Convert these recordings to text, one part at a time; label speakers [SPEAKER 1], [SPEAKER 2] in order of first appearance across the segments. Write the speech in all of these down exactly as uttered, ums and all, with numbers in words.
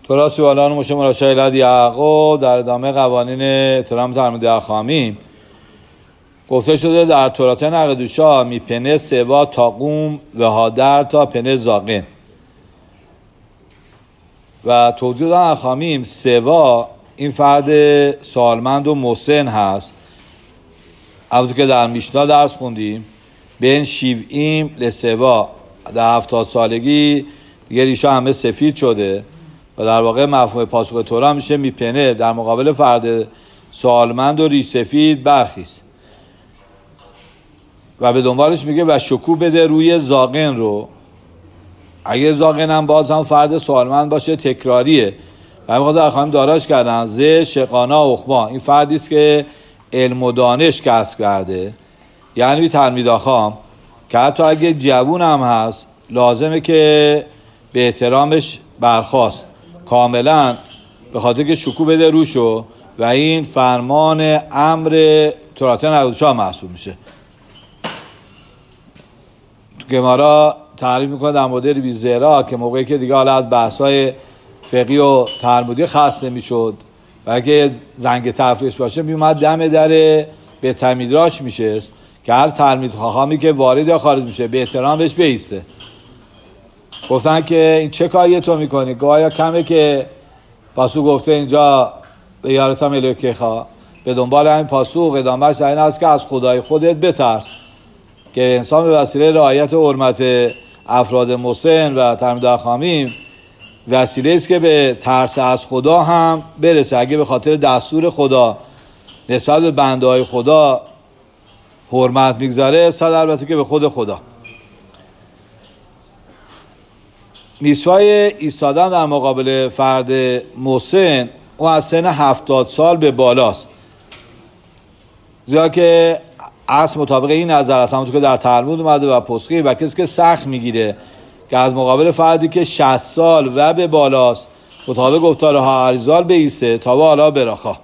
[SPEAKER 1] تورا سوالان مشه مراشایلت یعقوب در ادامه قوانین احترام تلمود اخامیم گفته شده در تورات نقدوشا میپنه سوا تا قوم و هادر تا پنه زاقن و توضیح دادن اخامیم سوا این فرد سالمند و محسن هست. البته که در میشنا درس خوندیم بین شیوئیم لسوا در هفتاد سالگی دیگه ریشه همه سفید شده و در واقع مفهوم پاسخ تورا میشه میپنه در مقابل فرد سالمند و ریش سفید برخیست و به دنبالش میگه و شکوه بده روی زاقن رو. اگه زاقن هم باز هم فرد سالمند باشه تکراریه و همین خواهد اخواهیم داراش کردن زه شقانا اخما این فردیست که علم و دانش کسب کرده، یعنی بی تلمید آخام که حتی اگه جوون هم هست لازمه که به احترامش برخواست کاملا به خاطر که شکوه بده روشو و این فرمان امر تورات نقدوشا محسوب میشه. تو گمارا تعریف میکنه در مورد بی زهرا که موقعی که دیگه حالا از بحثای فقهی و تلمودی خسته میشد برای که زنگ تفریش باشه میومد دم در به تلمیدراش میشه که هر تلمید خواهامی که وارد یا خارج میشه به احترام بهش بیسته. گفتن که این چه کاری تو میکنی؟ گایا کمه که پاسو گفته اینجا به یارتا ملوکه خواه به دنبال همین پاسو ادامهش در این است که از خدای خودت بترس که انسان به وسیله رعایت حرمت افراد مسن و تلمید اخامیم وسیله است که به ترس از خدا هم برسه. اگه به خاطر دستور خدا نسبت به بنده های خدا حرمت میگذاره صد البته که به خود خدا. میسوای ایستادن در مقابل فرد مسن او از سن هفتاد سال به بالاست، زیرا که اصل مطابق این نظر است همونطور که در تلمود اومده و پسخی و کسی که سخت میگیره که از مقابل فردی که شصت سال و به بالاست مطابق گفتار ها ارزال بیسته تا به حالا براخا.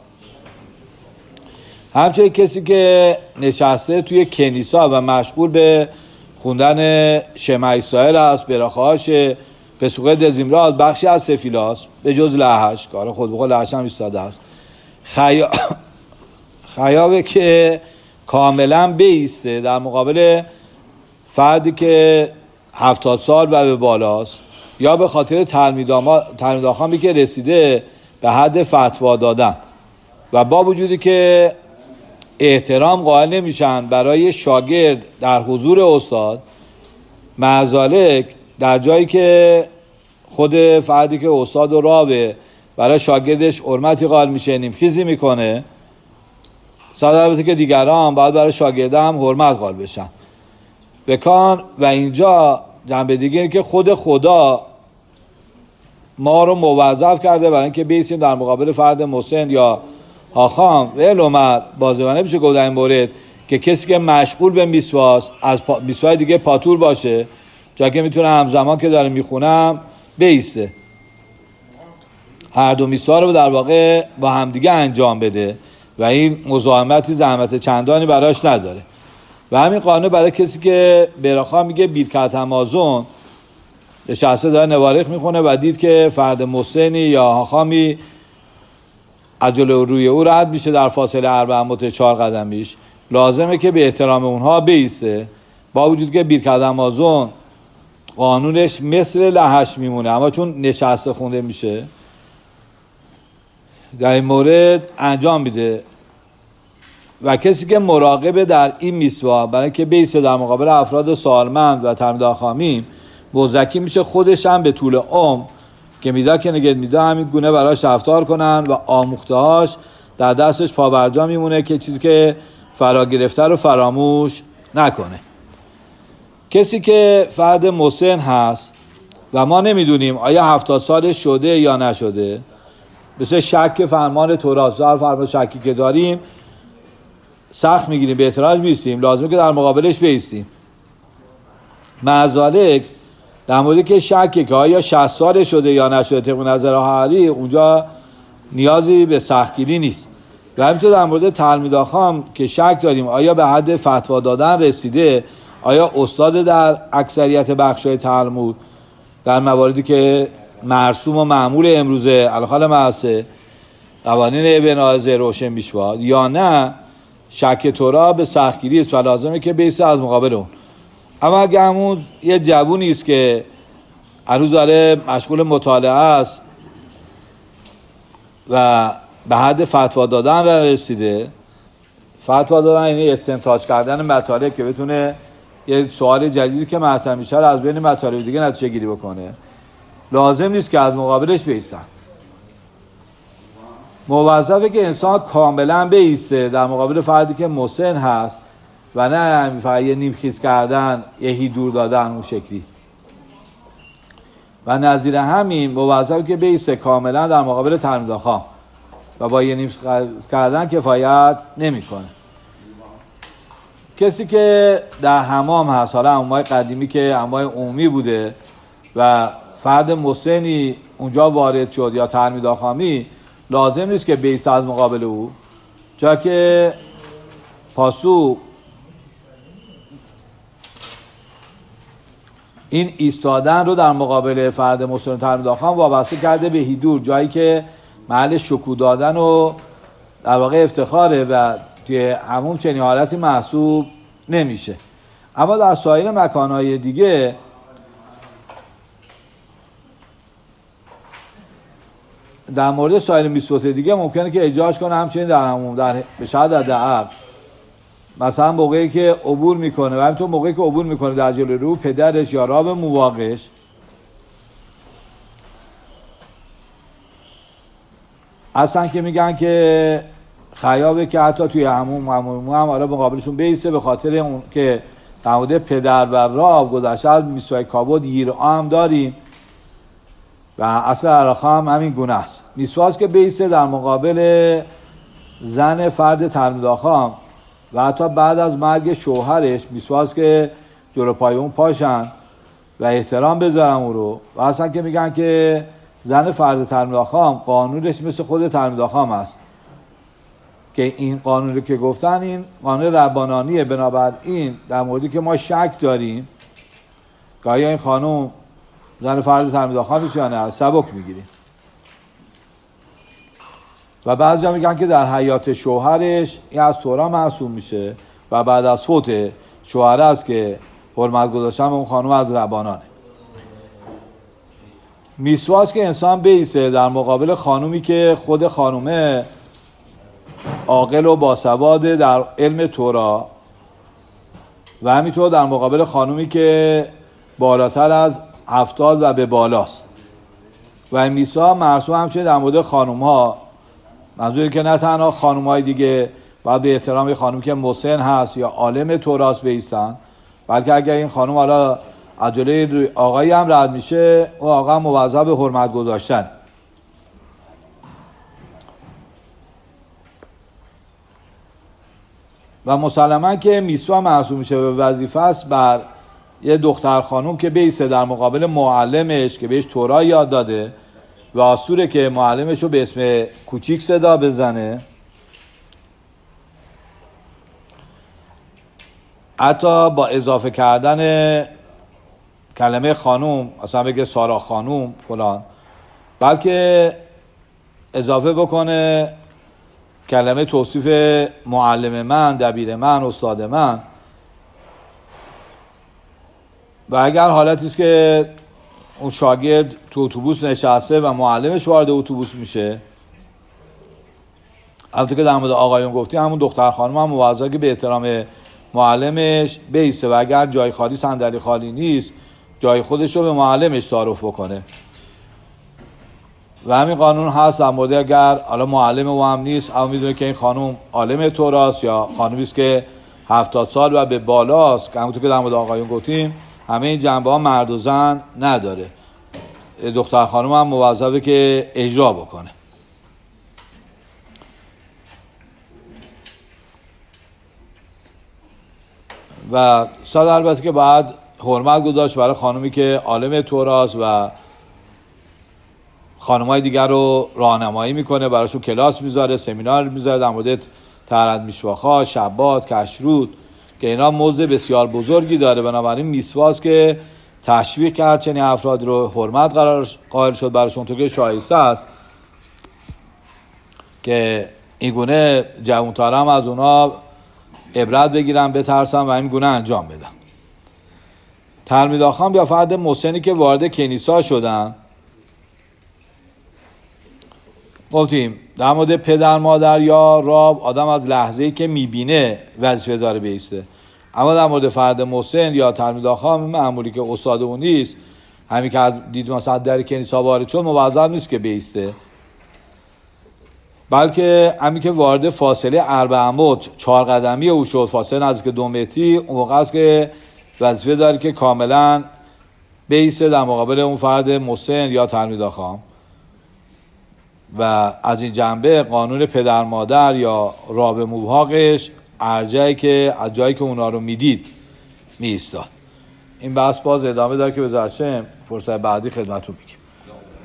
[SPEAKER 1] همچنین کسی که نشسته توی کنیسا و مشغول به خوندن شمع اسرائیل است براخاش پسوقه دزیمرات بخشی از تفیلاست به جز لحش کار خود بخور لحش هم ایستاده است خیا... خیابه که کاملا بیسته در مقابل فردی که هفتاد سال و به بالاست یا به خاطر تلمید آخامی که رسیده به حد فتوا دادن و با وجودی که احترام قائل نمیشن برای شاگرد در حضور استاد، معذالک در جایی که خود فردی که استاد و راوه برای شاگردش حرمتی قائل میشه نیمخیزی میکنه، صد البته که دیگران باید برای شاگرده هم حرمت قائل بشن بکن. و اینجا جنبه دیگه اینه که خود خدا ما رو موظف کرده برای اینکه بیسیم در مقابل فرد مسن یا آخام و الامر بازوانه میشه گفت در این مورد که کسی که مشغول به میسواست از پا... میسوای دیگه پاتور باشه جا که میتونه همزمان که داره میخونم بیسته هر دو میسوا رو در واقع با همدیگه انجام بده و این مزاحمتی زحمت چندانی براش نداره. و همین قانون برای کسی که براخا میگه بیرکت همازون به شخصه داره نوارخ میخونه و دید که فرد مسنی یا آخامی از جلو روی او رد میشه در فاصله اربع امتر چهار قدمیش، لازمه که به احترام اونها بیسته با وجود که بیرکت همازون قانونش مثل لحش میمونه اما چون نشسته خونده میشه در این مورد انجام میده. و کسی که مراقبه در این میسوا برای که بیسته در مقابل افراد سالمند و تلمید آخامیم مزکی میشه خودش هم به طول عمر که میدا که نگه میدا همین گونه براش رفتار کنن و آموختهاش در دستش پابرجا میمونه که چیزی که فرا گرفته رو فراموش نکنه. کسی که فرد مسن هست و ما نمیدونیم آیا هفتاد سالش شده یا نشده، مثل شک فرمان توراست و فرمان شکی که داریم سخت میگیریم به اعتراض بیستیم، لازمه که در مقابلش بیستیم. معذالک در موردی که شکی که آیا شصت سال شده یا نشده طبق نظر حالی اونجا نیازی به سختگیری نیست. و همینطور در مورد تلمید آخام که شک داریم آیا به حد فتوا دادن رسیده، آیا استاد در اکثریت بخشای تلمود در مواردی که مرسوم و معمول امروزه الحال معصه قوانین ابن آزه روشن میشواد یا نه شک تورا به سختگیری است و لازمه که بیسته از مقابل اون. اما اگه همون یه جوونی است که هنوز داره مشغول مطالعه است و به حد فتوا دادن را رسیده، فتوا دادن یعنی استنتاج کردن مطالب که بتونه یه سوال جدیدی که مطرح میشه از بین مطالب دیگه نتیجه گیری بکنه، لازم نیست که از مقابلش بیستن. موظفه که انسان کاملا بیسته در مقابل فردی که مسن هست و نه فقط یه نیمخیز کردن، یهی دور دادن اون شکلی. و نظیر همین موظفه که بیسته کاملا در مقابل تلمیدخواه و با یه نیمخیز کردن کفایت نمیکنه. کسی که در حمام هست، حالا حمامای قدیمی که حمامای عمومی بوده و فرد مسنی اونجا وارد شد یا تلمیدخوامی، لازم نیست که بیسته از مقابل او، چرا که پاسو این ایستادن رو در مقابل فرد مسن تلمیدخوام وابسته کرده به هیدور، جایی که محل شکوه دادن و در واقع افتخاره و توی همون چنین حالتی محسوب نمیشه. اما در سایر مکانهای دیگه در مورد سایر میسوت دیگه ممکنه که اجراش کنه همچنین در همون در شاید در دعب، مثلا موقعی که عبور میکنه و همینطور موقعی که عبور میکنه در جلوی رو پدرش یا راب مواقعش، اصلا که میگن که خیابه که حتی توی همون همون هم حالا مقابلشون بیسته، به خاطر اون که در مورد پدر و راب گذشته از میسوای کابود ییرا هم داریم و اصل علاقه هم همین گونه است. میسواست که بیسته در مقابل زن فرد تلمیدخوام و حتی بعد از مرگ شوهرش میسواست که جلو پای اون پاشن و احترام بذارم اون رو. و اصلا که میگن که زن فرد تلمیدخوام قانونش مثل خود تلمیدخوام است، که این قانون رو که گفتن این قانون ربانانیه. بنابراین در موردی که ما شک داریم که آیا این خانوم زن فرد تلمیدخوام میشه یا نه، سبک میگیریم. و بعضی ها میگن که در حیات شوهرش این از تورا محسوب میشه و بعد از فوت شوهر است که حرمت گذاشتن به اون خانوم از ربانانه. میسواست که انسان بیسته در مقابل خانومی که خود خانومه عاقل و باسواده در علم تورا و همینطور در مقابل خانومی که بالاتر از هفتاد و به بالاست. و این میسا مرسوم همچنین در مورد خانوم ها، منظوری که نه تنها خانوم های دیگه باید به احترام خانومی که مسن هست یا عالم توراست بیستن، بلکه اگر این خانوم حالا از جلوی آقایی هم رد میشه، اون آقا موظف به حرمت گذاشتن. و مسلما که میسوا محسوب میشه به وظیفه است بر یه دختر خانوم که بیسته در مقابل معلمش که بهش تورا یاد داده و آسوره که معلمش رو به اسم کوچیک صدا بزنه، حتی با اضافه کردن کلمه خانوم، مثلا بگه سارا خانوم فلان، بلکه اضافه بکنه کلمه توصیف معلم من، دبیر من، استاد من. و اگر حالتی است که اون شاگرد تو اتوبوس نشسته و معلمش وارد اتوبوس میشه، البته که در مورد آقایون گفتی، همون دختر خانم هم موظفه که به احترام معلمش بیسته و اگر جای خالی صندلی خالی نیست جای خودش رو به معلمش تعارف بکنه. و همین قانون هست در مورد اگر حالا معلم او هم نیست اما میدونه که این خانم عالم توراست یا خانومی است که هفتاد سال و به بالاست، که همونطور که در مورد آقایون گفتیم همه این جنبه ها مرد و زن نداره، دختر خانم هم موظفه که اجرا بکنه. و صد البته که باید حرمت گذاشت برای خانومی که عالم توراست و خانم‌های دیگر رو راهنمایی میکنه، براشون کلاس میذاره، سمینار میذاره در مورد طهارت میشواخا، شبات، کشرود، که اینا موضوع بسیار بزرگی داره. بنابراین میسواست که تشویق کرد چنین افرادی رو، حرمت قرار قائل شد براشون، تو که شایسته است که این گونه جوان‌تر هم از اونا عبرت بگیرن، بترسن و این گونه انجام بدن. تلمیداخان یا فرد مسنی که وارد کنیسا شدن، گفتیم در مورد پدر مادر یا راب آدم از لحظه‌ای که میبینه وظیفه داره بیسته، اما در مورد فرد مسن یا تلمیداخان معمولی که استاد اون نیست، همین که از دید مثلا در کنیسا وارد شد موظف نیست که بیسته، بلکه همین که وارد فاصله اربع امود چهار قدمی او شد، فاصله نزدیک دو متری، اون موقع است که وظیفه داره که کاملا بیسته در مقابل اون فرد مسن یا تلمیداخان. و از این جنبه قانون پدر مادر یا راب موحاقش ارجعی که از جایی که اونا رو میدید می ایستاد. این بحث باز ادامه داره که به ذات فرصت بعدی خدمتتون میگیم.